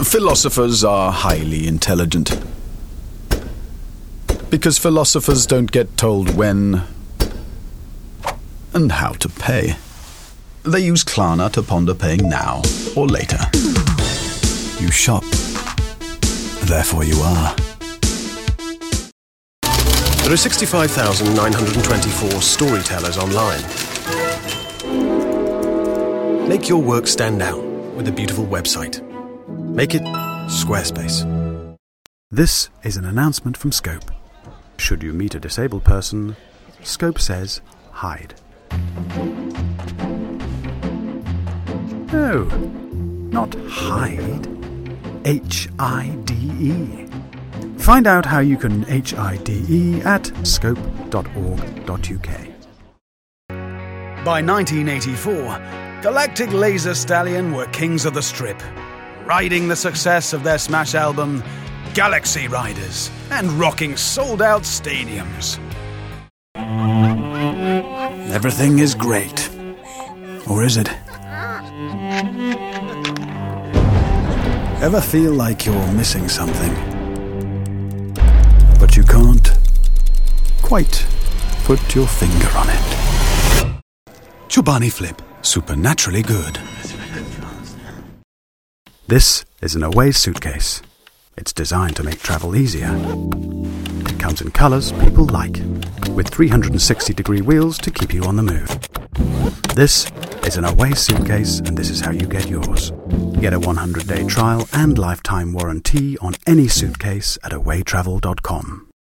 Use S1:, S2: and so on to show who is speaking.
S1: Philosophers are highly intelligent. Because philosophers don't get told when and how to pay. They use Klarna to ponder paying now or later. You shop, therefore you are.
S2: There are 65,924 storytellers online. Make your work stand out with a beautiful website. Make it Squarespace.
S3: This is an announcement from Scope. Should you meet a disabled person, Scope says hide. No, not hide. H-I-D-E. Find out how you can HIDE at scope.org.uk. By 1984, Galactic Laser Stallion were kings of the strip, riding the success of their smash album, Galaxy Riders, and rocking sold-out stadiums. Everything is great. Or is it? Ever feel like you're missing something, but you can't quite put your finger on it? Chobani Flip, supernaturally good. This is an Away suitcase. It's designed to make travel easier. It comes in colours people like, with 360-degree wheels to keep you on the move. This is an Away suitcase, and this is how you get yours. Get a 100-day trial and lifetime warranty on any suitcase at awaytravel.com.